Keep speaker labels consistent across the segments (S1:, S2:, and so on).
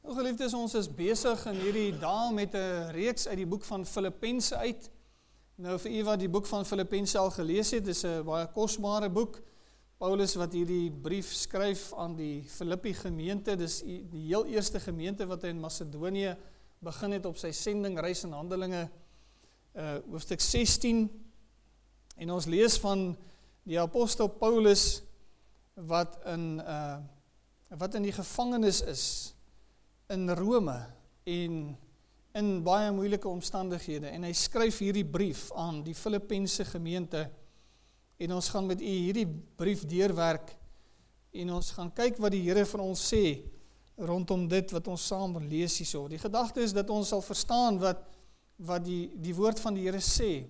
S1: Geliefdes, ons is besig in hierdie dae met 'n reeks uit die boek van Filippense uit. Nou vir u wat die boek van Filippense al gelees het, is 'n baie kosbare boek. Paulus wat hierdie brief skryf aan die Filippi gemeente, dis die heel eerste gemeente wat hy in Macedonië begin het op sy sendingreis in Handelinge hoofstuk 16. En ons lees van die apostel Paulus wat in die gevangenis is in Rome en in baie moeilike omstandighede, en hy skryf hierdie brief aan die Filippense gemeente, en ons gaan met u hierdie brief deurwerk, en ons gaan kyk wat die Here vir ons sê rondom dit wat ons saam lees hierso. Die gedagte is dat ons sal verstaan wat die woord van die Here sê,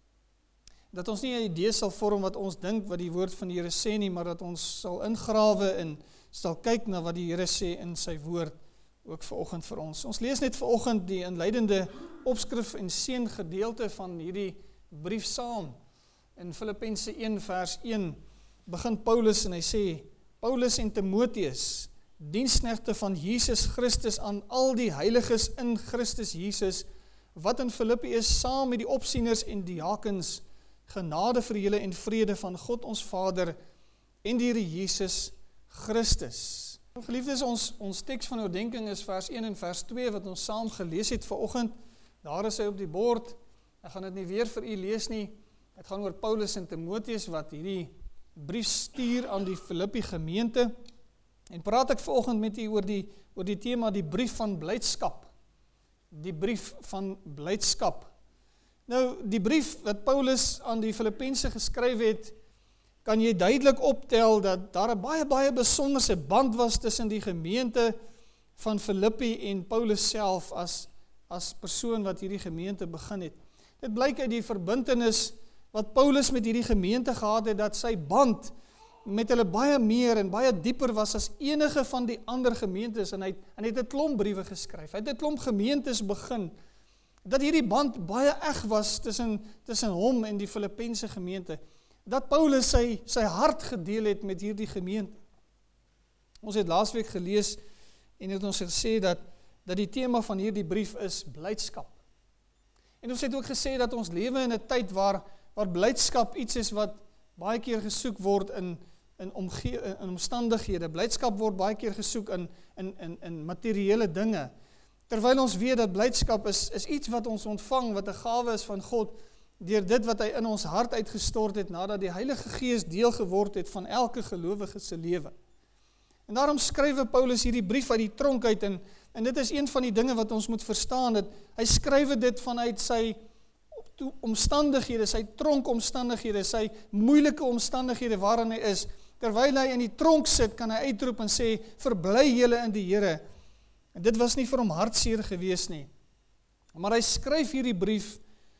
S1: dat ons nie 'n idee sal vorm wat ons dink wat die woord van die Here sê nie, maar dat ons sal ingrawe en sal kyk na wat die Here sê in sy woord, ook vanoggend vir ons. Ons lees net vanoggend die inleidende opskrif en seën gedeelte van hierdie brief saam. In Filippense 1 vers 1 begin Paulus en hy sê, Paulus en Timotheus, diensknegte van Jesus Christus aan al die heiliges in Christus Jesus, wat in Filippi is, saam met die opsieners en diakens, genade vir julle en vrede van God ons Vader en die Here Jesus Christus. Geliefdes, ons teks van oordenking is vers 1 en vers 2 wat ons saam gelees het vanoggend. Daar is hy op die bord. Ek gaan dit nie weer vir u lees nie. Dit gaan oor Paulus en Timotheus wat hierdie brief stuur aan die Filippi gemeente. En praat ek vanoggend met u oor die tema die brief van blydskap. Die brief van blydskap. Nou, die brief wat Paulus aan die Filippense geskryf het, kan jy duidelik optel dat daar 'n baie besonderse band was tussen die gemeente van Filippi en Paulus self as persoon wat hierdie gemeente begin het. Dit blyk uit die verbintenis wat Paulus met hierdie gemeente gehad het, dat sy band met hulle baie meer en baie dieper was as enige van die ander gemeentes, en hy het 'n klomp briewe geskryf. Hy het 'n klomp gemeentes begin, dat hierdie band baie eg was tussen hom en die Filippense gemeente. Dat Paulus sy hart gedeel het met hierdie gemeente. Ons het laasweek gelees en het ons gesê dat die tema van hierdie brief is blydskap. En ons het ook gesê dat ons lewe in 'n tyd waar blydskap iets is wat baie keer gesoek word in omstandighede. Blydskap word baie keer gesoek in materiële dinge. Terwyl ons weet dat blydskap is iets wat ons ontvang, wat 'n gawe is van God, deur dit wat hy in ons hart uitgestort het, nadat die Heilige Gees deel geword het van elke gelowige se lewe. En daarom skryf Paulus hierdie brief uit die tronk uit, en dit is een van die dinge wat ons moet verstaan, dat hy skryf dit vanuit sy omstandighede, sy tronkomstandighede, sy moeilike omstandighede waarin hy is. Terwyl hy in die tronk sit, kan hy uitroep en sê, verbly julle in die Here. En dit was nie vir hom hartseer gewees nie. Maar hy skryf hierdie brief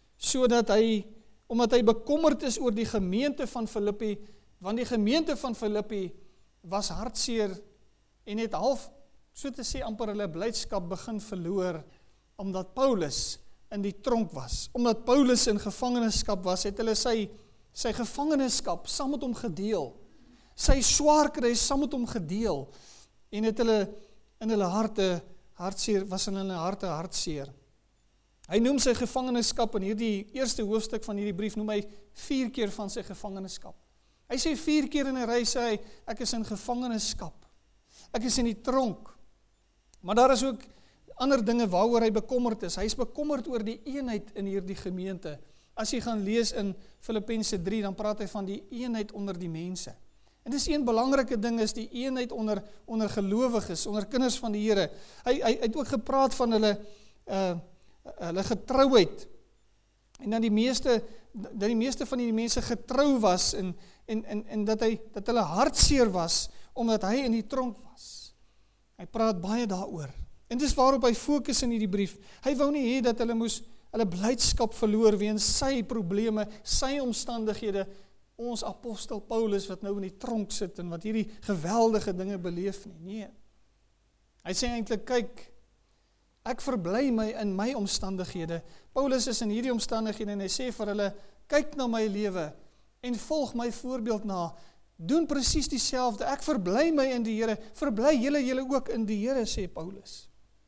S1: omdat hy bekommerd is oor die gemeente van Filippi, want die gemeente van Filippi was hartseer en het half, so te sê, amper hulle blydskap begin verloor, omdat Paulus in die tronk was. Omdat Paulus in gevangenskap was, het hulle sy gevangenskap saam met hom gedeel. Sy swaar kry saam met hom gedeel, en het hulle in hulle harte hartseer. Hy noem sy gevangenskap in hierdie eerste hoofstuk van hierdie brief, noem hy 4 keer van sy gevangenskap. Hy sê 4 keer in 'n ry, sê hy, ek is in gevangenskap. Ek is in die tronk. Maar daar is ook ander dinge waaroor hy bekommerd is. Hy is bekommerd oor die eenheid in hierdie gemeente. As jy gaan lees in Filippense 3, dan praat hy van die eenheid onder die mense. En dis een belangrike ding, is die eenheid onder gelowiges, onder kinders van die Here. Hy het ook gepraat van hulle getrouheid, en dat die meeste van die mense getrou was, en dat hulle hartseer was, omdat hy in die tronk was. Hy praat baie daaroor, en dis waarop hy fokus in hierdie brief. Hy wou nie hê dat hulle blydskap verloor weens sy probleme, sy omstandighede, ons apostel Paulus wat nou in die tronk sit, en wat hierdie geweldige dinge beleef nie. Nee. Hy sê eintlik, kyk, ek verbly my in my omstandighede. Paulus is in hierdie omstandighede, en hy sê vir hulle, kyk na my lewe, en volg my voorbeeld na. Doen presies dieselfde. Ek verbly my in die Here. Verbly julle ook in die Here, sê Paulus.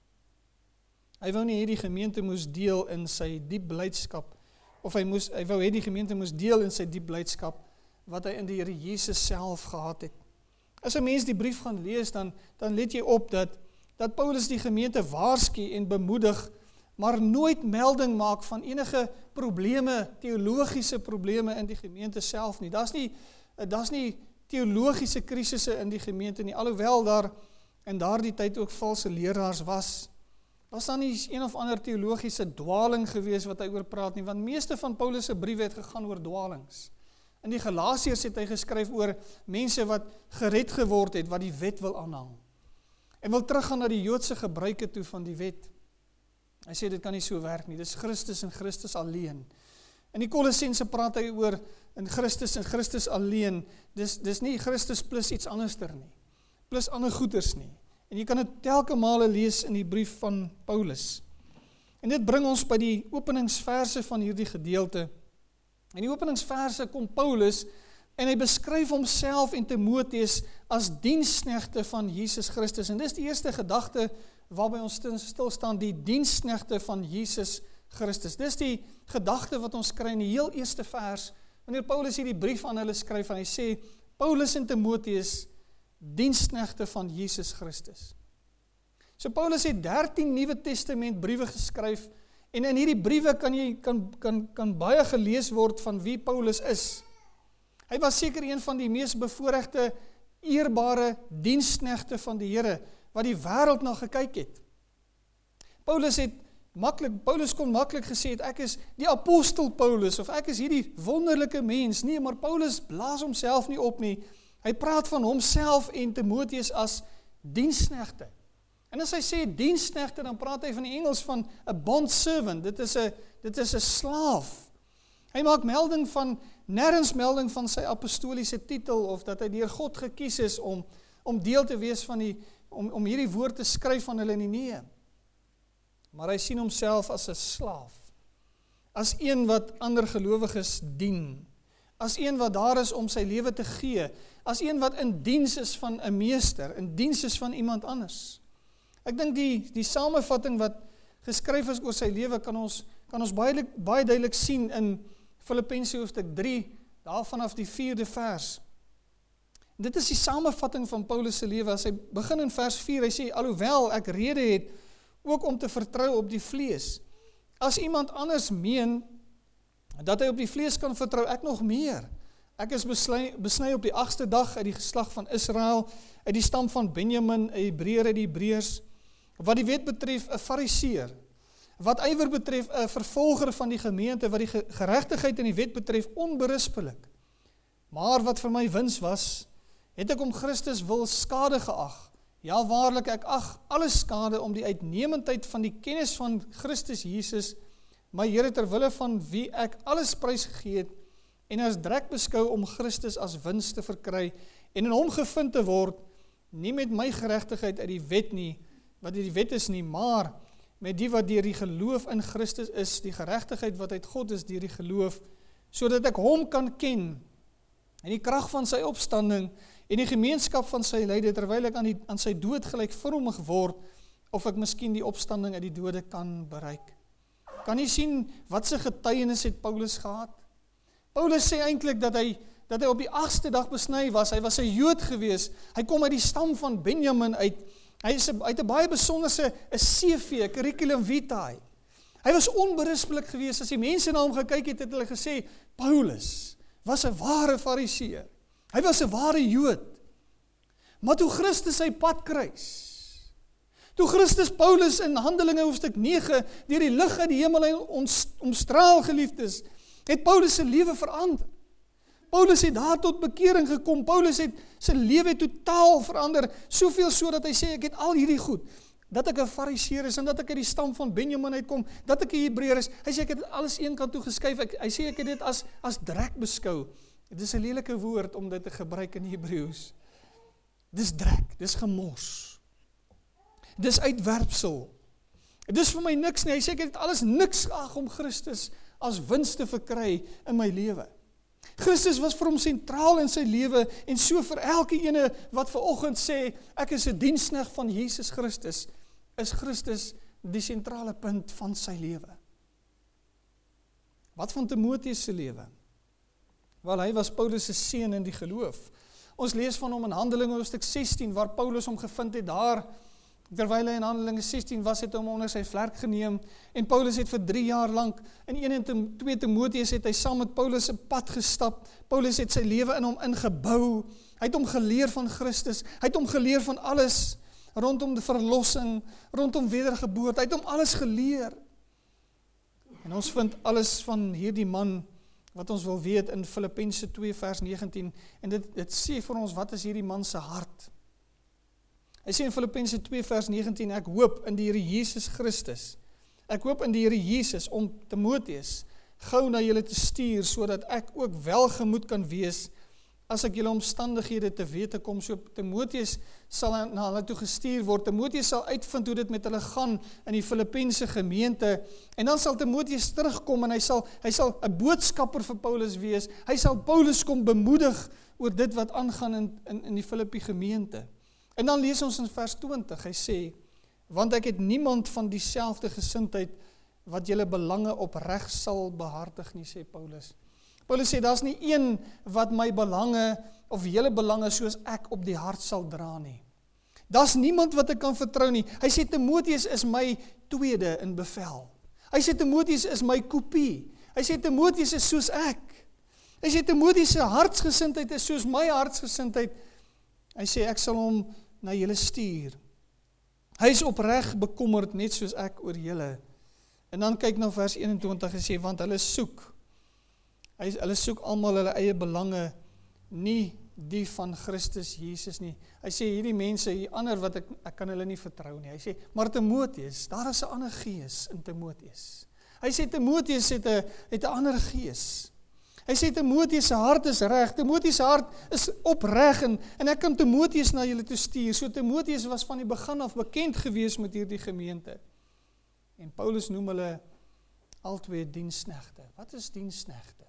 S1: Hy wou nie hê die gemeente moes deel in sy diep blydskap, of hy wou hê die gemeente moes deel in sy diep blydskap, wat hy in die Here Jesus self gehad het. As 'n mens die brief gaan lees, dan let jy op dat Paulus die gemeente waarsku en bemoedig, maar nooit melding maak van enige probleme, teologiese probleme in die gemeente self nie. Daar's nie teologiese krisisse in die gemeente nie, alhoewel daar in daardie tyd ook valse leraars was. Was daar nie een of ander teologiese dwaling gewees wat hy oor praat nie, want meeste van Paulus se briewe het gegaan oor dwalings. In die Galasiërs het hy geskryf oor mense wat gered geword het, wat die wet wil aanhang. En wil teruggaan na die Joodse gebruike toe van die wet. Hy sê dit kan nie so werk nie, dis Christus en Christus alleen. In die Kolossense praat hy oor in Christus en Christus alleen, dis nie Christus plus iets anderster nie, plus ander goeders nie. En jy kan dit telke male lees in die brief van Paulus. En dit bring ons by die openingsverse van hierdie gedeelte. In die openingsverse kom Paulus en hy beskryf homself en Timoteus as diensknegte van Jesus Christus. En dis die eerste gedagte waarby ons stil staan, die diensknegte van Jesus Christus. Dis die gedagte wat ons kry in die heel eerste vers, wanneer Paulus hierdie brief aan hulle skryf, en hy sê, Paulus en Timoteus, diensknegte van Jesus Christus. So Paulus het 13 Nuwe Testament briewe geskryf, en in hierdie briewe kan baie gelees word van wie Paulus is. Hy was seker een van die mees bevoorregte, eerbare diensknegte van die Here, wat die wêreld na gekyk het. Paulus kon maklik gesê het, ek is die apostel Paulus, of ek is hierdie wonderlike mens. Nee, maar Paulus blaas homself nie op nie. Hy praat van homself en Timoteus as diensknegte. En as hy sê diensknegte, dan praat hy van die Engels van 'n bond servant. Dit is 'n slaaf. Hy maak nêrens melding van sy apostoliese titel, of dat hy deur God gekies is om deel te wees van om hierdie woord te skryf van hulle nie. Maar hy sien homself as 'n slaaf, as een wat ander gelowiges dien, as een wat daar is om sy lewe te gee, as een wat in diens is van 'n meester, in diens is van iemand anders. Ek dink die samevatting wat geskryf is oor sy lewe kan ons baie duidelik sien in Filippense hoofstuk 3, daar vanaf die 4de vers. Dit is die samevatting van Paulus se lewe. As hy begin in vers 4, hy sê, alhoewel ek rede het ook om te vertrou op die vlees. As iemand anders meen dat hy op die vlees kan vertrou, ek nog meer. Ek is besny op die 8ste dag uit die geslag van Israel, uit die stam van Benjamin, 'n Hebreër uit die Hebreërs. Wat die wet betref, 'n Fariseer. Wat ywer betref, 'n vervolger van die gemeente, wat die geregtigheid in die wet betref, onberispelik. Maar wat vir my wins was, het ek om Christus wil skade geag. Ja, waarlik, ek ag alles skade om die uitnemendheid van die kennis van Christus Jesus, my Here ter wille van wie ek alles prys gegee het, en as drek beskou om Christus as wins te verkry, en in hom gevind te word, nie met my geregtigheid uit die wet nie, wat die wet is nie, maar met die wat deur die geloof in Christus is, die geregtigheid wat uit God is deur die geloof, sodat ek hom kan ken, en die krag van sy opstanding, en die gemeenskap van sy lyde, terwyl ek aan sy dood gelykvormig word, of ek miskien die opstanding uit die dode kan bereik. Kan jy sien, wat sy getuienis het Paulus gehad? Paulus sê eintlik dat hy op die 8ste dag besny was, hy was 'n Jood gewees, hy kom uit die stam van Benjamin uit, hy het 'n baie besonderse CV, curriculum vitae. Hy was onberispelik gewees, as die mense na hom gekyk het hulle gesê, Paulus was 'n ware Fariseer. Hy was 'n ware Jood. Maar toe Christus sy pad kruis, toe Christus Paulus in Handelinge hoofstuk 9 deur die lig uit die hemel omstraal, geliefdes, het Paulus se lewe verander. Paulus het daar tot bekering gekom. Paulus het sy lewe totaal verander, soveel so dat hy sê, ek het al hierdie goed, dat ek 'n Fariseer is en dat ek uit die stam van Benjamin uitkom, dat ek 'n Hebreër is. Hy sê ek het dit alles een kant toe geskuif. Hy sê ek het dit as drek beskou. Dit is 'n lelike woord om dit te gebruik in Hebreëus. Dis drek, dis gemors. Dis uitwerpsel. Dis vir my niks nie. Hy sê ek het alles niks geag om Christus as wins te verkry in my lewe. Christus was vir hom sentraal in sy lewe, en so vir elke ene wat vanoggend sê, ek is 'n diensknegt van Jesus Christus, is Christus die sentrale punt van sy lewe. Wat van Timoteus se lewe? Wel, hy was Paulus se seun in die geloof. Ons lees van hom in Handelinge hoofstuk 16, waar Paulus hom gevind het daar, terwyl hy in Handelinge 16 was, het hom onder sy vlerk geneem, en Paulus het vir 3 jaar lank, in 1 en 2 Timoteus het hy saam met Paulus 'n pad gestap, Paulus het sy lewe in hom ingebou, hy het hom geleer van Christus, hy het hom geleer van alles, rondom die verlossing, rondom wedergeboorte, hy het hom alles geleer. En ons vind alles van hierdie man, wat ons wil weet in Filippense 2 vers 19, en dit sê vir ons, wat is hierdie man se hart? Hy sê in Filippense 2 vers 19, ek hoop in die Here Jesus Christus, ek hoop in die Here Jesus om Timoteus gou na julle te stuur, sodat ek ook welgemoed kan wees, as ek julle omstandighede te wete kom. So Timoteus sal na hulle toe gestuur word, Timoteus sal uitvind hoe dit met hulle gaan in die Filippense gemeente, en dan sal Timoteus terugkom, en hy sal 'n boodskapper vir Paulus wees, hy sal Paulus kom bemoedig oor dit wat aangaan in die Filippi gemeente. En dan lees ons in vers 20, hy sê, want ek het niemand van dieselfde gesindheid wat julle belange opreg sal behartig nie, sê Paulus. Paulus sê, daar's nie een wat my belange of julle belange soos ek op die hart sal dra nie. Daar's niemand wat ek kan vertrou nie. Hy sê, Timoteus is my tweede in bevel. Hy sê, Timoteus is my kopie. Hy sê, Timoteus is soos ek. Hy sê, Timoteus se hartsgesindheid is soos my hartsgesindheid. Hy sê, ek sal hom na julle stuur. Hy is opreg bekommerd, net soos ek oor julle. En dan kyk na vers 21, hy sê, want hulle soek almal hulle eie belange, nie die van Christus Jesus nie. Hy sê, hierdie mense, die ander wat ek kan hulle nie vertrou nie. Hy sê, maar Timoteus, daar is 'n ander gees in Timoteus. Hy sê, Timoteus het 'n ander gees. Hy sê, Timoteus se hart is reg, Timoteus se hart is opreg, en ek kan Timoteus na julle toe stuur. So Timoteus was van die begin af bekend gewees met hierdie gemeente. En Paulus noem hulle albei diensknegte. Wat is diensknegte?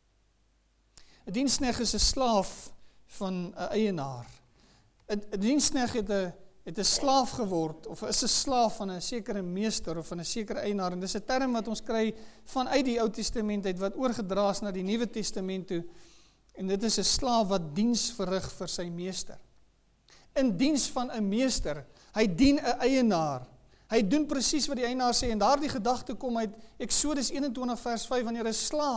S1: 'n Diensknegt is 'n slaaf van 'n eienaar. 'n Diensknegt het 'n slaaf geword, of is 'n slaaf van 'n sekere meester, of van 'n sekere eienaar, en dis 'n term wat ons kry vanuit die Ou Testament uit, wat oorgedra is na die Nuwe Testament toe, en dit is 'n slaaf wat diens verrig vir sy meester. In diens van 'n meester, hy dien 'n eienaar, hy doen presies wat die eienaar sê, en daardie gedagte kom uit Eksodus 21 vers 5, wanneer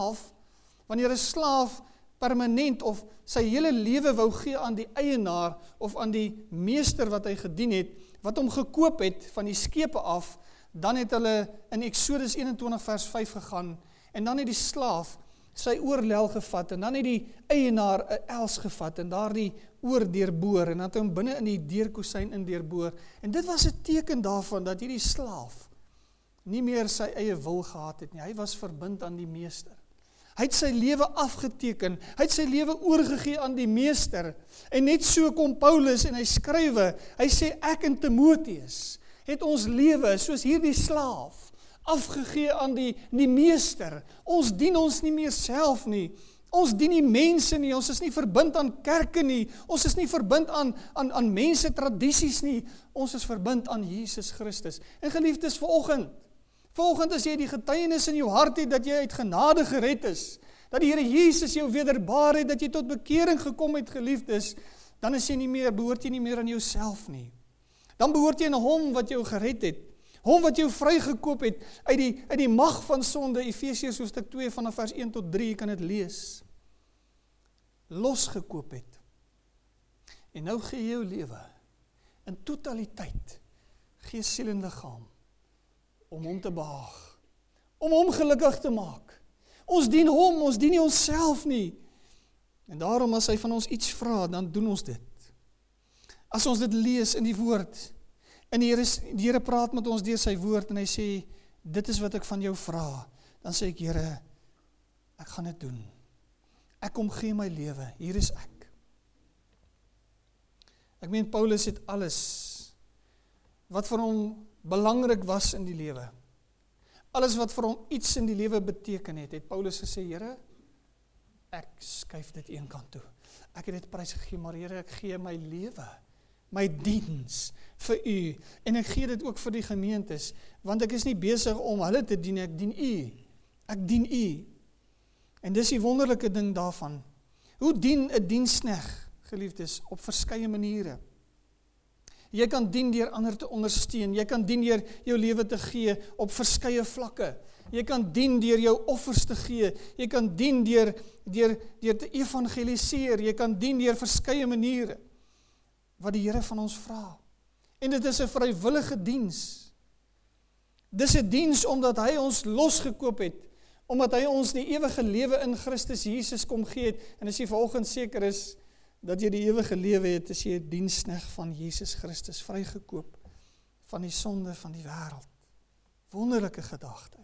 S1: 'n slaaf permanent of sy hele lewe wou gee aan die eienaar of aan die meester wat hy gedien het, wat hom gekoop het van die skepe af, dan het hulle in Eksodus 21 vers 5 gegaan, en dan het die slaaf sy oorlel gevat, en dan het die eienaar 'n els gevat, en daardie oor deurboor, en dan het hom binne in die deurkusyn in deurboor, en dit was 'n teken daarvan, dat hierdie slaaf nie meer sy eie wil gehad het nie, hy was verbind aan die meester. Hy het sy lewe afgeteken, hy het sy lewe oorgegee aan die meester, en net so kom Paulus en hy skrywe, hy sê, ek en Timoteus het ons lewe, soos hierdie slaaf, afgegee aan die meester. Ons dien ons nie meer self nie, ons dien nie mense nie, ons is nie verbind aan kerke nie, ons is nie verbind aan mense tradisies nie, ons is verbind aan Jesus Christus. En geliefdes, vanoggend as jy die getuienis in jou hart het, dat jy uit genade gered is, dat die Here Jesus jou wederbaar het, dat jy tot bekering gekom het, geliefdes, dan behoort jy nie meer aan jouself nie. Dan behoort jy aan hom wat jou gered het, hom wat jou vrygekoop het, uit die mag van sonde, Efesiërs hoofstuk 2 vanaf vers 1 tot 3, jy kan dit lees, losgekoop het. En nou gee jy jou lewe, in totaliteit, gee siel en liggaam, om hom te behaag, om hom gelukkig te maak. Ons dien hom, ons dien nie onsself nie. En daarom as hy van ons iets vra, dan doen ons dit. As ons dit lees in die woord, en die Here praat met ons deur sy woord, en hy sê, dit is wat ek van jou vra, dan sê ek, Here, ek gaan dit doen. Ek kom gee my lewe, hier is ek. Ek meen, Paulus het alles, wat vir hom belangrik was in die lewe, alles wat vir hom iets in die lewe beteken het Paulus gesê, Here, ek skuif dit een kant toe. Ek het dit prys gegee, maar Here, ek gee my lewe my diens vir u, en ek gee dit ook vir die gemeentes, want ek is nie besig om hulle te dien, ek dien u, ek dien u. En dis die wonderlike ding daarvan. Hoe dien 'n diensknegt, geliefdes, op verskeie maniere. Jy kan dien deur ander te ondersteun, jy kan dien deur jou lewe te gee op verskeie vlakke. Jy kan dien deur jou offers te gee, jy kan dien deur te evangeliseer, jy kan dien deur verskeie maniere wat die Here van ons vra. En dit is 'n vrywillige diens. Dis 'n diens omdat hy ons losgekoop het, omdat hy ons die ewige lewe in Christus Jesus kom gee het, en as jy vanoggend seker is dat jy die ewige lewe het, is jy 'n diensknegt van Jesus Christus, vrygekoop van die sonde van die wêreld. Wonderlike gedagte.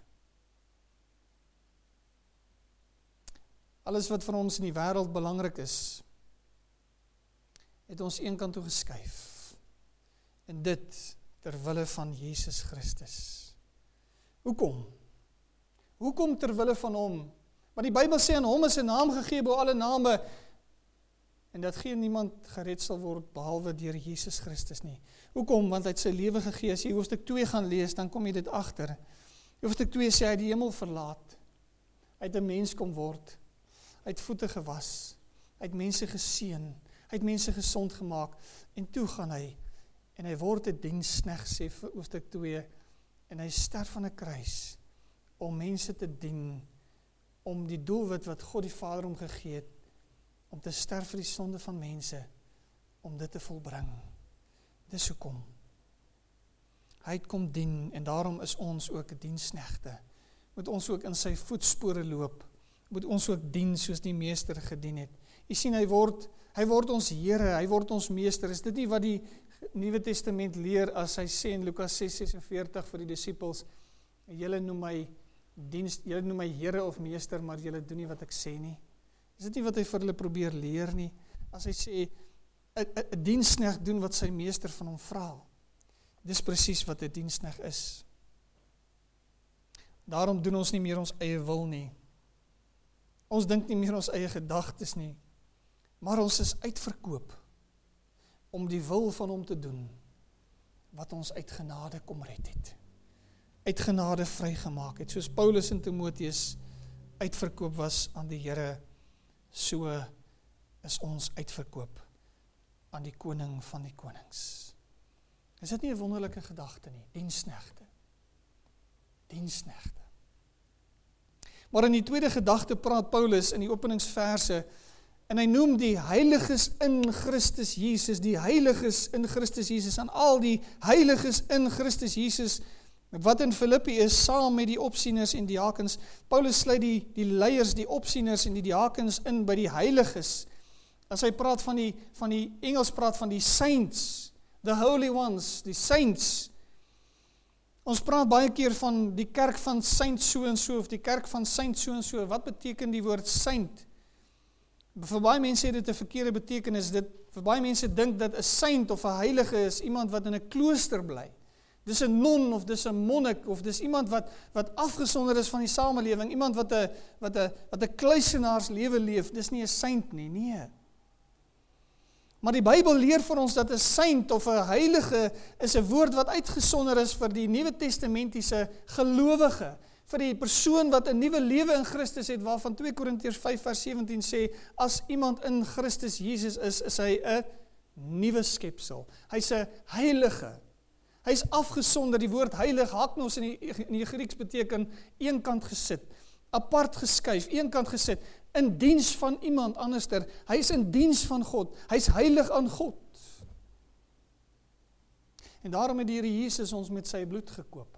S1: Alles wat vir ons in die wêreld belangrik is, het ons een kant toe geskuif. En dit ter wille van Jesus Christus. Hoekom? Hoekom ter wille van hom? Want die Bybel sê aan hom is 'n naam gegee bo alle name, en dat geen niemand gered sal word behalwe deur Jesus Christus nie. Hoekom? Want hy het sy lewe gegee. As jy hoofstuk 2 gaan lees, dan kom jy dit agter. Hoofstuk 2 sê hy die hemel verlaat. Hy het 'n mens kom word. Hy het voete gewas. Hy het mense geseën. Hy het mense gesond gemaak. En toe gaan hy, en hy word 'n diensknegt, sê vir hoofstuk 2, en hy sterf aan 'n kruis, om mense te dien, om die doelwit wat God die Vader hom gegee het, om te sterf vir die sonde van mense, om dit te volbring. Dis hoekom. Hy het kom dien, en daarom is ons ook diensknegte. Moet ons ook in sy voetspore loop, moet ons ook dien soos die meester gedien het. Jy sien, hy word ons Here, hy word ons meester. Is dit nie wat die Nuwe Testament leer as hy sê in Lukas 6:46 vir die disippels, julle noem my Here of meester, maar julle doen nie wat ek sê nie. Is dit nie wat hy vir hulle probeer leer nie? As hy sê, 'n diensknegt doen wat sy meester van hom vra. Dis presies wat 'n diensknegt is. Daarom doen ons nie meer ons eie wil nie. Ons dink nie meer ons eie gedagtes nie, maar ons is uitverkoop om die wil van hom te doen, wat ons uit genade kom red het. Uit genade vrygemaak het, soos Paulus en Timoteus uitverkoop was aan die Here, so is ons uitverkoop aan die koning van die konings. Is dit nie 'n wonderlike gedagte nie? Diensknegte. Diensknegte. Maar in die tweede gedagte praat Paulus in die openingsverse, en hy noem die heiliges in Christus Jesus, die heiliges in Christus Jesus, aan al die heiliges in Christus Jesus, wat in Filippi is, saam met die opsieners en diakens. Paulus sluit die leiers, die opsieners en die diakens in by die heiliges. As hy praat van die Engels praat van die saints, the holy ones, die saints. Ons praat baie keer van die kerk van saint so en so, of die kerk van saint so en so. Wat beteken die woord saint? Vir baie mense het dit 'n verkeerde betekenis. Vir baie mense dink dat 'n saint of 'n heilige is iemand wat in 'n klooster bly. Dis 'n non of dis 'n monnik of dis iemand wat afgesonder is van die samelewing, iemand wat 'n kluisenaars lewe leef. Dis nie 'n saint nie, nee. Maar die Bybel leer vir ons dat 'n saint of 'n heilige is 'n woord wat uitgesonder is vir die Nuwe Testamentiese gelowige, vir die persoon wat 'n nuwe lewe in Christus het, waarvan 2 Korintiërs 5:17 sê, as iemand in Christus Jesus is hy 'n nuwe skepsel. Hy's 'n heilige. Hy's afgesonder. Die woord heilig, haknos in die Grieks beteken eenkant gesit, apart geskuif, eenkant gesit, in diens van iemand anderster. Hy's in diens van God. Hy's heilig aan God. En daarom het die Here Jesus ons met sy bloed gekoop,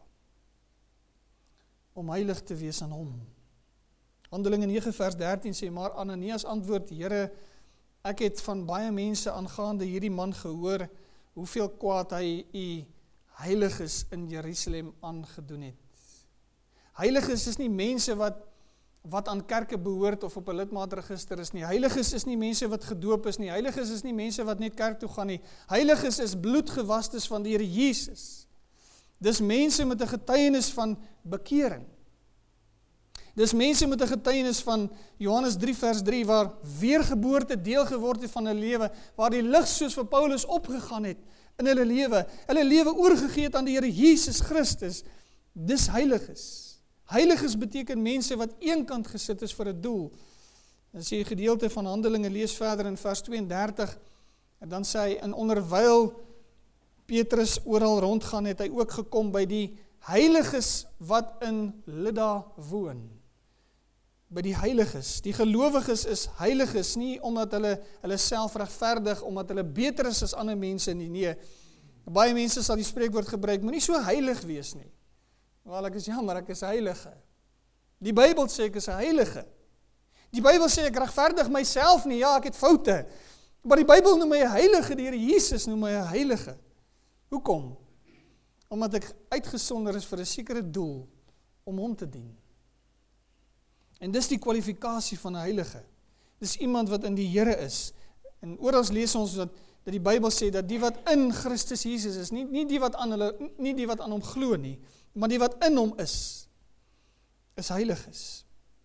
S1: om heilig te wees aan hom. Handelinge 9:13 sê, maar Ananias antwoord, Here, ek het van baie mense aangaande hierdie man gehoor, hoeveel kwaad hy u heiliges in Jerusalem aangedoen het. Heiliges is nie mense wat aan kerke behoort of op 'n lidmaatregister is nie. Heiliges is nie mense wat gedoop is nie. Heiliges is nie mense wat net kerk toe gaan nie. Heiliges is bloedgewastes van die Here Jesus. Dis mense met 'n getuienis van bekering. Dis mense met 'n getuienis van Johannes 3 vers 3, waar weergeboorte deel geword het van 'n lewe, waar die lig soos vir Paulus opgegaan het in hulle lewe oorgegee het aan die Here Jesus Christus. Dis heiliges. Heiliges beteken mense wat eenkant gesit is vir 'n doel. As jy 'n gedeelte van Handelinge lees verder in vers 32, en dan sê hy, en onderwyl Petrus oral rondgaan, het hy ook gekom by die heiliges wat in Lydda woon. By die heiliges. Die gelowiges is heiliges, nie omdat hulle self regverdig, omdat hulle beter is as ander mense nie. Nee, baie mense sal die spreekwoord gebruik, moenie so heilig wees nie. Wel, ek is jammer, ek is heilige. Die Bybel sê ek is 'n heilige. Die Bybel sê ek regverdig myself nie, ja, ek het foute. Maar die Bybel noem my 'n heilige, die Here Jesus noem my 'n heilige. Hoekom? Omdat ek uitgesonder is vir 'n sekere doel, om hom te dien. En dis die kwalifikasie van 'n heilige. Dis iemand wat in die Here is. En oral lees ons dat die Bybel sê dat die wat in Christus Jesus is, nie die wat aan hom glo nie, maar die wat in hom is heiliges.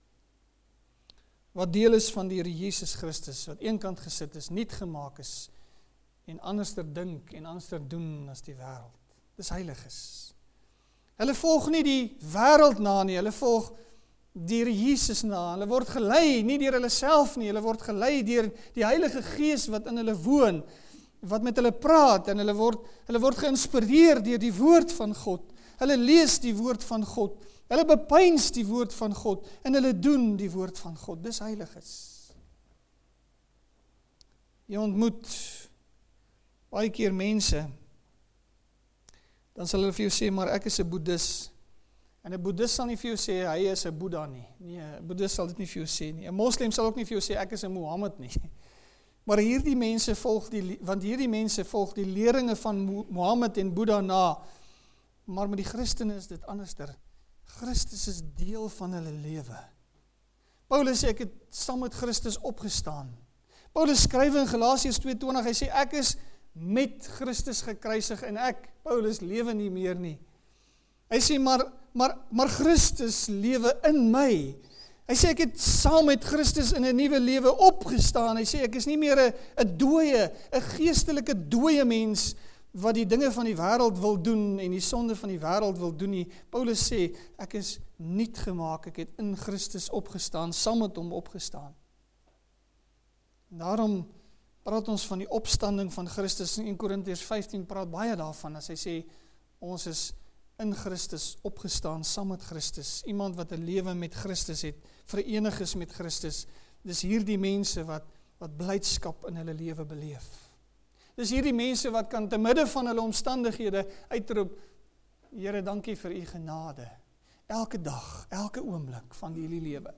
S1: Wat deel is van die Here Jesus Christus, wat eenkant gesit is, niet gemaak is, en anderster dink en anderster doen as die wêreld. Dis heiliges. Hulle volg nie die wêreld na nie, hulle volg die Here Jesus na. Hulle word gelei, nie deur hulle self nie, hulle word gelei deur die Heilige Gees wat in hulle woon, wat met hulle praat, en hulle word geïnspireer deur die woord van God. Hulle lees die woord van God, hulle bepeins die woord van God, en hulle doen die woord van God. Dis heiliges. Jy ontmoet baie keer mense, dan sal hulle vir jou sê, maar ek is 'n boeddhis. En 'n boeddhis sal nie vir jou sê, hy is 'n Boeddha nie. Nee, 'n boeddhis sal dit nie vir jou sê nie. 'n Moslem sal ook nie vir jou sê, ek is 'n Mohammed nie. Maar hierdie mense volg die leringe van Mohammed en Boeddha na. Maar met die Christene is dit anderster. Christus is deel van hulle lewe. Paulus sê, ek het saam met Christus opgestaan. Paulus skryf in Galasiërs 2:20, hy sê, ek is met Christus gekruisig en ek, Paulus, lewe nie meer nie. Hy sê, maar Christus lewe in my. Hy sê, ek het saam met Christus in 'n nuwe lewe opgestaan. Hy sê, ek is nie meer 'n dooie, 'n geestelike dooie mens, wat die dinge van die wêreld wil doen, en die sonde van die wêreld wil doen nie. Paulus sê, ek is nuut gemaak, ek het in Christus opgestaan, saam met hom opgestaan. En daarom praat ons van die opstanding van Christus. In 1 Korintiërs 15 praat baie daarvan, as hy sê, ons is in Christus opgestaan, saam met Christus. Iemand wat 'n lewe met Christus het, verenig is met Christus. Dis hierdie mense wat blydskap in hulle lewe beleef. Dis hierdie mense wat kan te midde van hulle omstandighede uitroep, Here, dankie vir u genade. Elke dag, elke oomblik van hierdie lewe.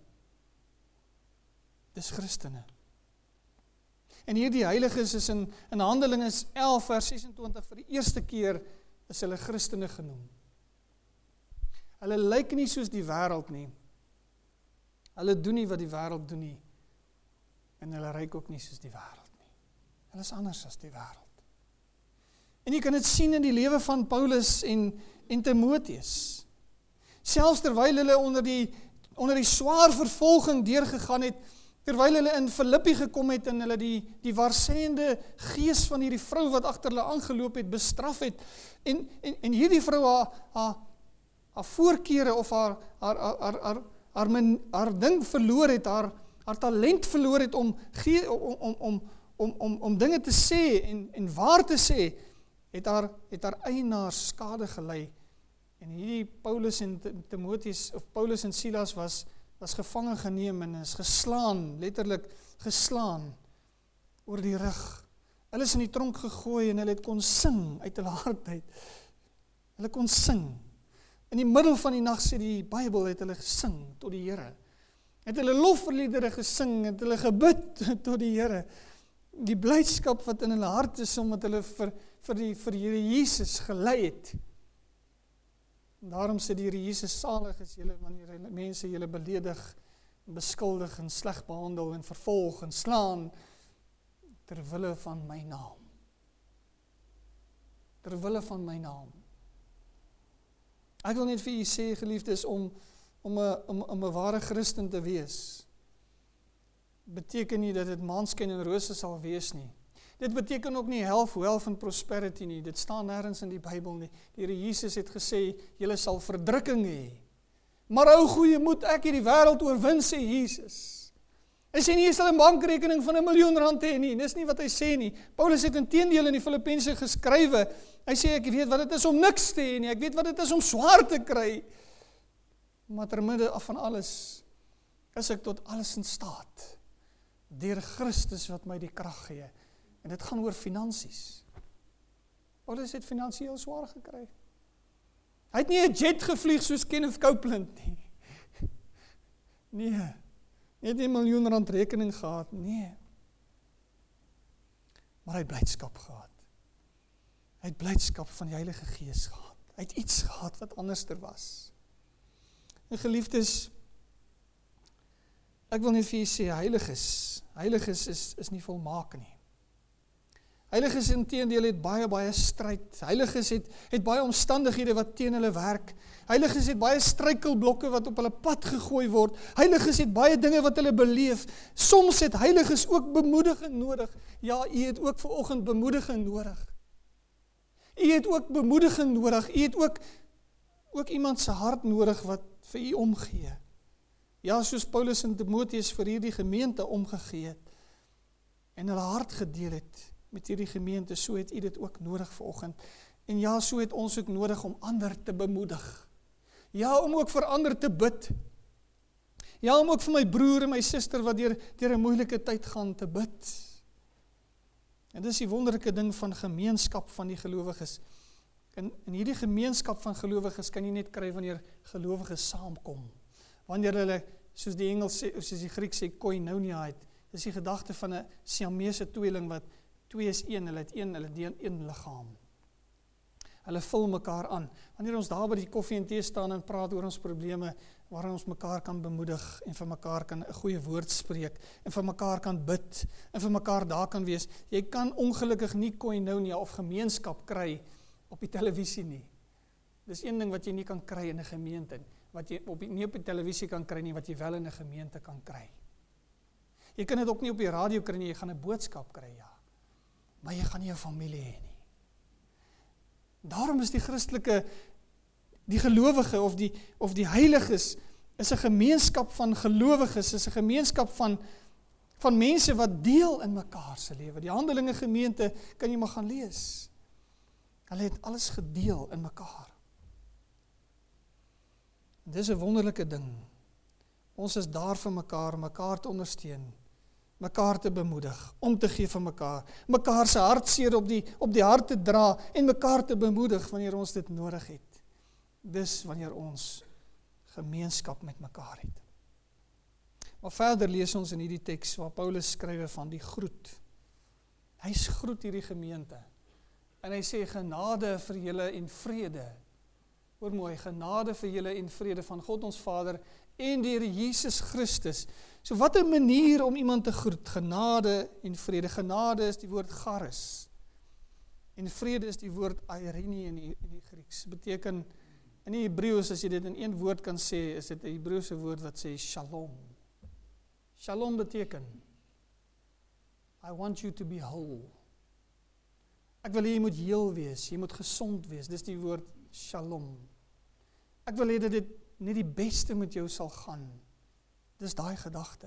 S1: Dis Christene. En hierdie heiliges is in Handelinge 11 vers 26 vir die eerste keer is hulle Christene genoem. Hulle lyk nie soos die wêreld nie. Hulle doen nie wat die wêreld doen nie. En hulle ryk ook nie soos die wêreld nie. Hulle is anders as die wêreld. En jy kan dit sien in die lewe van Paulus en Timoteus. Selfs terwyl hulle onder die swaar vervolging deurgegaan het, terwyl hulle in Filippi gekom het en hulle die waarsêende gees van hierdie vrou wat agter hulle aangeloop het, bestraf het, en hierdie vrou haar voorkeure of haar ding verloor het, haar talent verloor het om dinge te sê en waar te sê, het haar eienaars skade gelei. En hierdie Paulus en Timoteus, of Paulus en Silas was gevange geneem en is geslaan, letterlik geslaan oor die rug. Hulle is in die tronk gegooi en hulle het kon sing uit hulle hart uit. Hulle kon sing. In die middel van die nag, sê die Bybel, het hulle gesing tot die Here. Het hulle lofliedere gesing, het hulle gebid tot die Here. Die blydskap wat in hulle hart is, omdat hulle vir die Here Jesus gelei het. En daarom sê die Here Jesus, salig is julle wanneer mense julle beledig, beskuldig en sleg behandel en vervolg en slaan ter wille van my naam. Ter wille van my naam. Ek wil net vir u sê, geliefdes, om 'n ware Christen te wees, beteken nie dat dit maanskyn en rose sal wees nie. Dit beteken ook nie health, wealth and prosperity nie. Dit staan nêrens in die Bybel nie. Die Here Jesus het gesê, julle sal verdrukking hê. Maar hou goeie moed, ek het die wêreld oorwin, sê Jesus. Hy sê nie, jy sal 'n bankrekening van R1 miljoen hê nie. Dis nie wat hy sê nie. Paulus het inteendeel in die Filippense geskrywe. Hy sê, ek weet wat dit is om niks te hê nie. Ek weet wat dit is om swaar te kry. Maar ter midde af van alles, is ek tot alles in staat. Deur Christus wat my die krag gee. En dit gaan oor finansies. Paulus het finansiëel swaar gekry. Hy het nie 'n jet gevlieg soos Kenneth Copeland nie. Nee, hy het nie R1 miljoen rekening gehad, nee. Maar hy het blydskap gehad. Hy het blydskap van die Heilige Gees gehad. Hy het iets gehad wat anderster was. En geliefdes, ek wil net vir julle sê, heiliges is nie volmaak nie. Heiliges inteendeel het baie stryd. Heiliges het baie omstandighede wat teen hulle werk. Heiliges het baie struikelblokke wat op hulle pad gegooi word. Heiliges het baie dinge wat hulle beleef. Soms het heiliges ook bemoediging nodig. Ja, u het ook vanoggend bemoediging nodig. U het ook bemoediging nodig. U het ook iemand se hart nodig wat vir u omgee. Ja, soos Paulus en Timoteus vir hierdie gemeente omgegee het en hulle hart gedeel het met hierdie gemeente, so het u dit ook nodig vanoggend. En ja, so het ons ook nodig om ander te bemoedig. Ja, om ook vir ander te bid. Ja, om ook vir my broer en my suster wat deur 'n moeilike tyd gaan te bid. En dis die wonderlike ding van gemeenskap van die gelowiges. In hierdie gemeenskap van gelowiges kan jy net kry wanneer gelowiges saamkom. Wanneer hulle, soos die Engels sê, of soos die Griek sê, koinonia het. Dis die gedagte van 'n Siamese tweeling wat 2 is 1, hulle deel een liggaam. Hulle vul mekaar aan. Wanneer ons daar by die koffie en tee staan en praat oor ons probleme, waarin ons mekaar kan bemoedig en vir mekaar kan 'n goeie woord spreek en vir mekaar kan bid en vir mekaar daar kan wees. Jy kan ongelukkig nie koinonia of gemeenskap kry op die televisie nie. Dis een ding wat jy nie kan kry in 'n gemeente, wat jy nie op die televisie kan kry nie, wat jy wel in 'n gemeente kan kry. Jy kan dit ook nie op die radio kry nie, jy gaan 'n boodskap kry, ja. Maar jy gaan nie 'n familie hê nie. Daarom is die Christelike, die gelowige of die heiliges, is 'n gemeenskap van gelowiges, is 'n gemeenskap van mense wat deel in mekaar se lewe. Die Handelinge gemeente kan jy maar gaan lees. Hulle het alles gedeel in mekaar. Dis 'n wonderlike ding. Ons is daar vir mekaar te ondersteun, mekaar te bemoedig, om te gee vir mekaar se hartseer op die hart te dra en mekaar te bemoedig wanneer ons dit nodig het. Dis wanneer ons gemeenskap met mekaar het. Maar verder lees ons in hierdie teks waar Paulus skrywe van die groet. Hy groet hierdie gemeente en hy sê genade vir julle en vrede. Hoor mooi, genade vir julle en vrede van God ons Vader en die Here Jesus Christus. So wat 'n manier om iemand te groet, genade en vrede. Genade is die woord charis. En vrede is die woord eirene in die Grieks. Beteken, in die Hebreëus, as jy dit in een woord kan sê, is dit 'n Hebreëse woord wat sê shalom. Shalom beteken, I want you to be whole. Ek wil hê jy moet heel wees, jy moet gesond wees. Dis die woord shalom. Ek wil hê dat dit net die beste met jou sal gaan. Dis daai gedagte.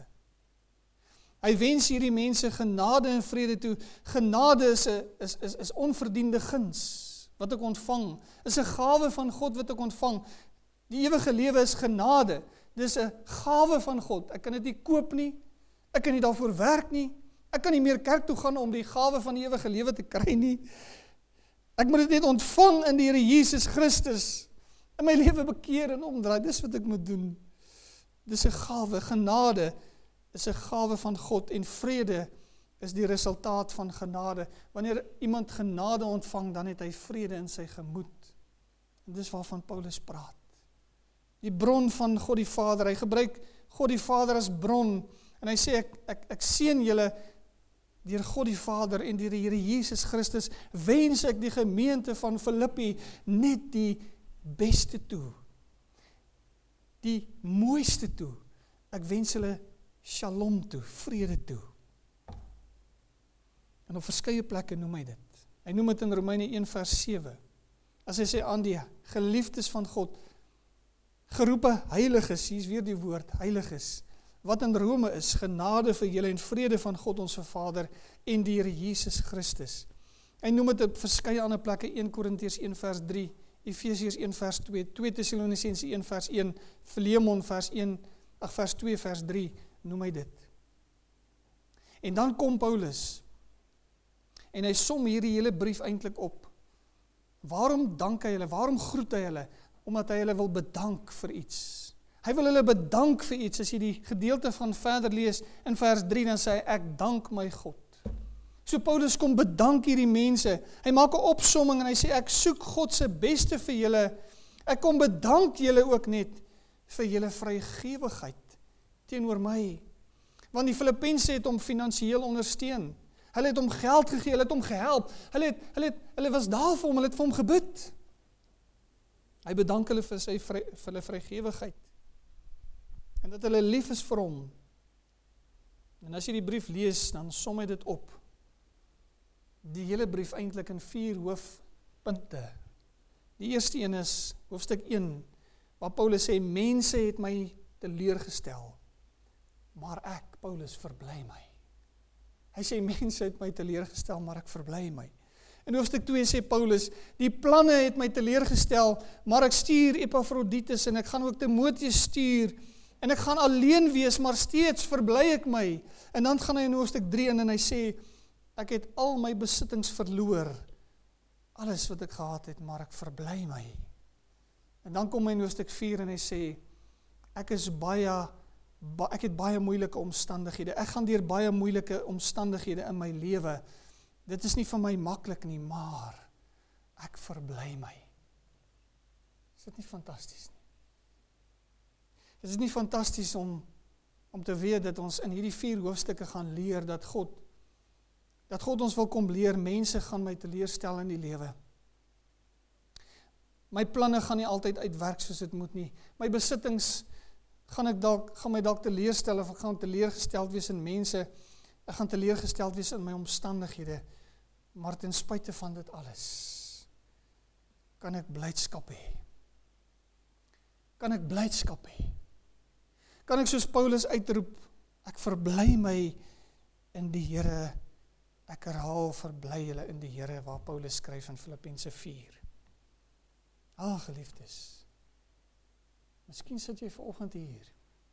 S1: Hy wens hierdie mense genade en vrede toe. Genade is onverdiende guns wat ek ontvang. Is 'n gawe van God wat ek ontvang. Die ewige lewe is genade. Dis 'n gawe van God. Ek kan dit nie koop nie. Ek kan nie daarvoor werk nie. Ek kan nie meer kerk toe gaan om die gawe van die ewige lewe te kry nie. Ek moet dit net ontvang in die Here Jesus Christus. In my lewe bekeer en omdraai. Dis wat ek moet doen. Dis 'n gawe. Genade is 'n gawe van God en vrede is die resultaat van genade. Wanneer iemand genade ontvang, dan het hy vrede in sy gemoed. En dis waarvan Paulus praat. Die bron van God die Vader. Hy gebruik God die Vader as bron en hy sê ek seën julle deur God die Vader en deur die Here Jesus Christus wens ek die gemeente van Filippi net die beste toe. die mooiste toe. Ek wens hulle shalom toe, vrede toe. En op verskeie plekke noem hy dit. Hy noem dit in Romeine 1 vers 7. As hy sê aan die geliefdes van God, geroepe heiliges, hier is weer die woord, heiliges, wat in Rome is, genade vir julle en vrede van God ons Vader en die Here Jesus Christus. Hy noem dit op verskeie ander plekke, 1 Korintiërs 1 vers 3, Efesiërs 1 vers 2, 2 Tessalonisense 1 vers 1, Filemon vers 2 vers 3, noem hy dit. En dan kom Paulus, en hy som hierdie hele brief eintlik op. Waarom dank hy hulle? Waarom groet hy hulle? Omdat hy hulle wil bedank vir iets. Hy wil hulle bedank vir iets. As jy die gedeelte van verder lees in vers 3, dan sê hy, ek dank my God. So Paulus kom bedank hierdie mense. Hy maak 'n opsomming en hy sê, ek soek God se beste vir julle. Ek kom bedank julle ook net vir julle vrygewigheid teenoor my. Want die Filippense het hom finansiëel ondersteun. Hulle het hom geld gegee, hulle het hom gehelp. Hulle was daar vir hom, hulle het vir hom gebid. Hy bedank hulle vir hulle vrygewigheid. En dat hulle lief is vir hom. En as jy die brief lees, dan som hy dit op. Die hele brief eintlik in 4 hoofpunte. Die eerste een is hoofstuk 1, waar Paulus sê, mense het my teleurgestel, maar ek, Paulus, verbly my. Hy sê, mense het my teleurgestel, maar ek verbly my. In hoofstuk 2 sê Paulus, die planne het my teleurgestel, maar ek stuur Epaphroditus en ek gaan ook Timotheus stuur, en ek gaan alleen wees, maar steeds verbly ek my. En dan gaan hy in hoofstuk 3 in en hy sê, ek het al my besittings verloor, alles wat ek gehad het, maar ek verbly my. En dan kom hy in hoofstuk 4 en hy sê, ek het baie moeilike omstandighede, ek gaan deur baie moeilike omstandighede in my lewe, dit is nie vir my maklik nie, maar ek verbly my. Is dit nie fantasties nie? Is dit nie fantasties om te weet dat ons in hierdie 4 hoofstukke gaan leer dat God ons wil kom leer, mense gaan my teleurstel in die lewe. My planne gaan nie altyd uitwerk soos dit moet nie. My besittings gaan my dalk teleurstel, of ek gaan teleurgesteld wees in mense, ek gaan teleurgesteld wees in my omstandighede, maar ten spyte van dit alles, kan ek blydskap hê. Kan ek blydskap hê? Kan ek soos Paulus uitroep, ek verbly my in die Here, ek herhaal, verbly julle in die Here, waar Paulus skryf in Filippense 4. Geliefdes, miskien sit jy vanoggend hier,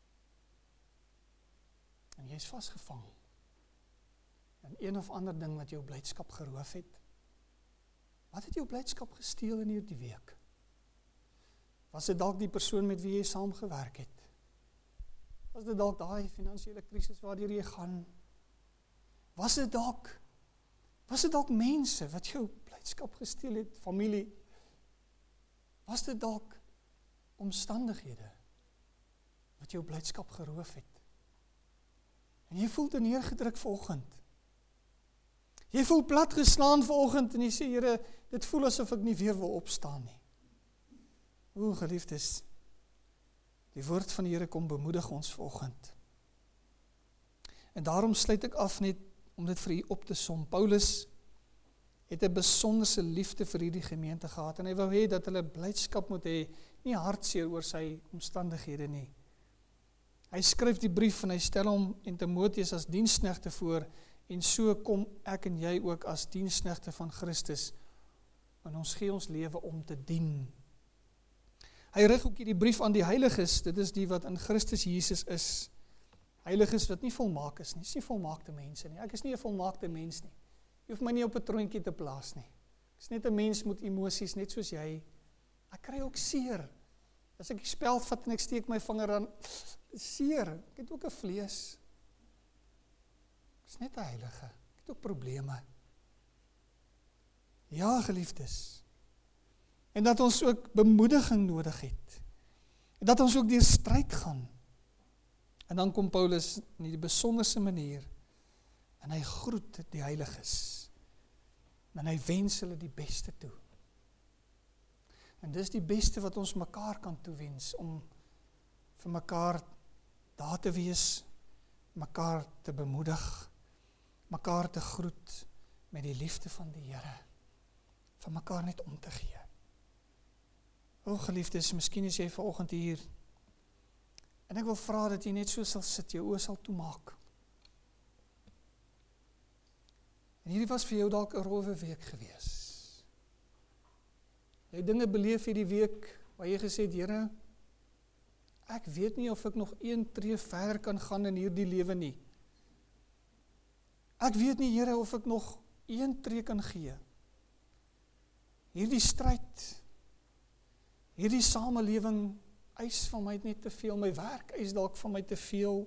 S1: en jy is vasgevang, in een of ander ding wat jou blydskap geroof het. Wat het jou blydskap gesteel in hierdie week? Was dit dalk die persoon met wie jy saamgewerk het? Was dit dalk daai finansiële krisis waardeur jy gaan? Was dit dalk mense wat jou blydskap gesteel het, familie? Was dit dalk omstandighede wat jou blydskap geroof het? En jy voel te neergedruk vanoggend. Jy voel platgeslaan vanoggend en jy sê, Here, dit voel asof ek nie weer wil opstaan nie. Geliefdes, die woord van die Here kom bemoedig ons vanoggend. En daarom sluit ek af net om dit vir u op te som. Paulus het 'n besonderse liefde vir hierdie gemeente gehad en hy wou hê dat hulle blydskap moet hê, nie hartseer oor sy omstandighede nie. Hy skryf die brief en hy stel hom en Timotheus as diensknegte voor, en so kom ek en jy ook as diensknegte van Christus, en ons gee ons lewe om te dien. Hy rig ook hierdie brief aan die heiliges, dit is die wat in Christus Jesus is. Heiliges wat nie volmaak is nie, is nie volmaakte mense nie. Ek is nie 'n volmaakte mens nie. Jy hoef my nie op 'n troontjie te plaas nie. Ek is net 'n mens met emosies, net soos jy. Ek kry ook seer. As ek die speld vat en ek steek my vinger aan, seer. Ek het ook 'n vlees. Ek is net 'n heilige. Ek het ook probleme. Ja, geliefdes. En dat ons ook bemoediging nodig het. En dat ons ook deur stryd gaan. En dan kom Paulus in die besonderse manier en hy groet die heiliges. En hy wens hulle die beste toe. En dis die beste wat ons mekaar kan toewens, om vir mekaar daar te wees, mekaar te bemoedig, mekaar te groet met die liefde van die Here, vir mekaar net om te gee. O geliefdes, miskien is jy vanoggend hier, en ek wil vra dat jy net so sal sit, jou oë sal toemaak. En hierdie was vir jou dalk 'n rowwe week gewees. Jy het dinge beleef hierdie week, waar jy gesê het, Here, ek weet nie of ek nog een tree verder kan gaan in hierdie lewe nie. Ek weet nie, Here, of ek nog een tree kan gee. Hierdie stryd, hierdie samelewing eis van my net te veel, my werk eis dalk van my te veel.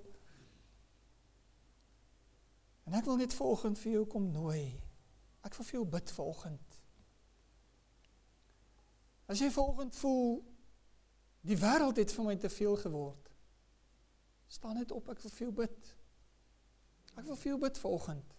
S1: En ek wil net vanoggend vir jou kom nooi. Ek wil vir jou bid vanoggend. As jy vanoggend voel, die wêreld het vir my te veel geword, staan net op, ek wil vir jou bid. Ek wil vir jou bid vanoggend.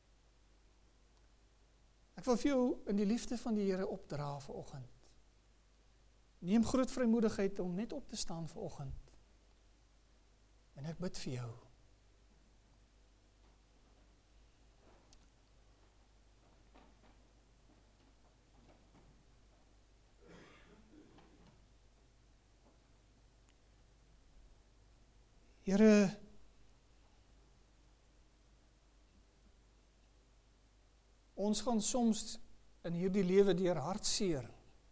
S1: Ek wil vir jou in die liefde van die Here opdra vanoggend. Neem groot vrymoedigheid om net op te staan vanoggend. En ek bid vir jou. Here, ons gaan soms in hierdie lewe deur hartseer.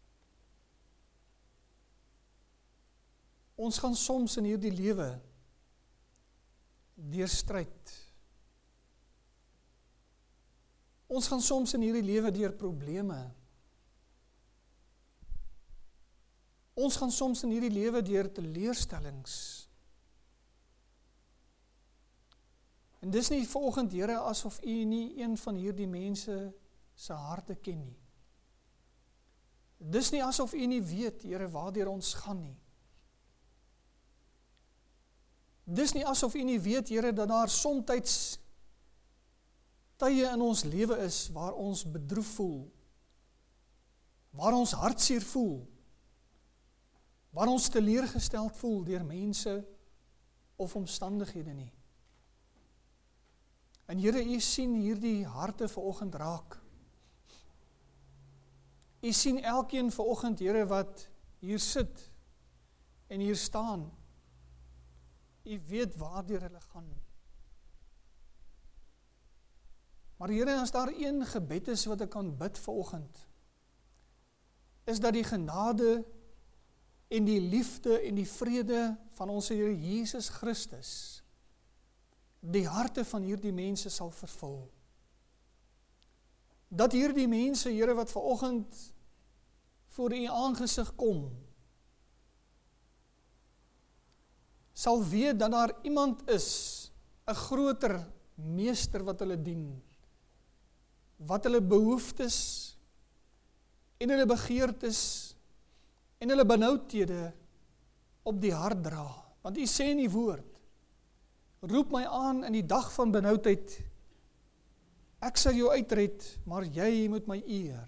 S1: Ons gaan soms in hierdie lewe deur stryd. Ons gaan soms in hierdie lewe deur probleme. Ons gaan soms in hierdie lewe deur teleurstellings. En dis nie vanoggend, Here, asof U nie een van hierdie mense se harte ken nie. Dis nie asof U nie weet, Here, waardeur ons gaan nie. Dis nie asof U nie weet, Here, dat daar somtyds tye in ons lewe is waar ons bedroef voel, waar ons hartseer voel, waar ons teleurgesteld voel deur mense of omstandighede nie. En Here, U sien hierdie harte vanoggend raak. U sien elkeen vanoggend, Here, wat hier sit en hier staan. U weet waardeur hulle gaan. Maar Here, as daar een gebed is wat ek kan bid vanoggend, is dat die genade en die liefde en die vrede van ons Here Jesus Christus die harte van hierdie mense sal vervul. Dat hierdie mense, Here, wat vanoggend voor U aangesig kom, sal weet dat daar iemand is, 'n groter meester wat hulle dien, wat hulle behoeftes en hulle begeertes en hulle benoudhede op die hart dra. Want U sê in die woord, roep my aan in die dag van benoudheid, ek sal jou uitred, maar jy moet my eer.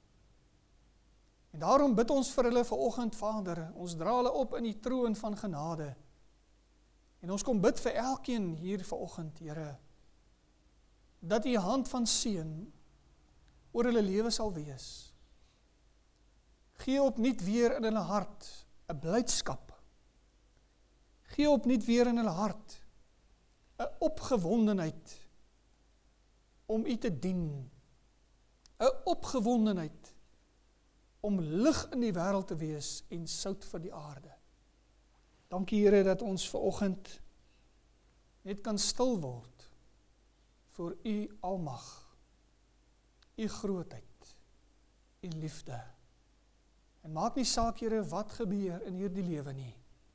S1: En daarom bid ons vir hulle vanoggend, Vader, ons dra hulle op in die troon van genade. En ons kom bid vir elkeen hier vanoggend, Here, dat U hand van seën oor hulle lewe sal wees. Gee opnuut weer in hulle hart 'n blydskap. Gee opnuut weer in hulle hart 'n opgewondenheid om U te dien. 'n opgewondenheid om lig in die wêreld te wees en sout vir die aarde. Dankie, Here, dat ons vanoggend net kan stil word voor U almag, U grootheid, U liefde. En maak nie saak, Here, wat gebeur in hierdie lewe nie.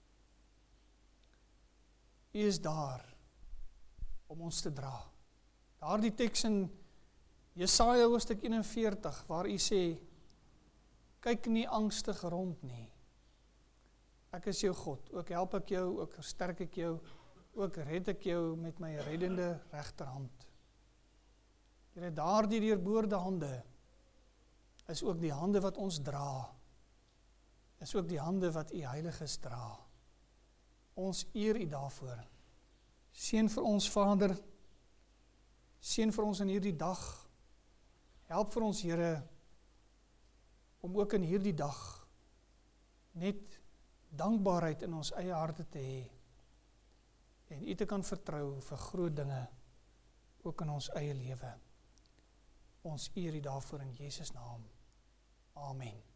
S1: U is daar om ons te dra. Daardie teks in Jesaja hoofstuk 41 waar U sê, kyk nie angstig rond nie. Ek is jou God, ook help ek jou, ook versterk ek jou, ook red ek jou met my reddende regterhand. Here, daardie deurboorde hande is ook die hande wat ons dra, is ook die hande wat U heiliges dra. Ons eer U daarvoor. Seën vir ons Vader, seën vir ons in hierdie dag. Help vir ons Here, om ook in hierdie dag net dankbaarheid in ons eie harte te hê en U te kan vertrou vir groot dinge ook in ons eie lewe. Ons eer U daarvoor in Jesus naam. Amen.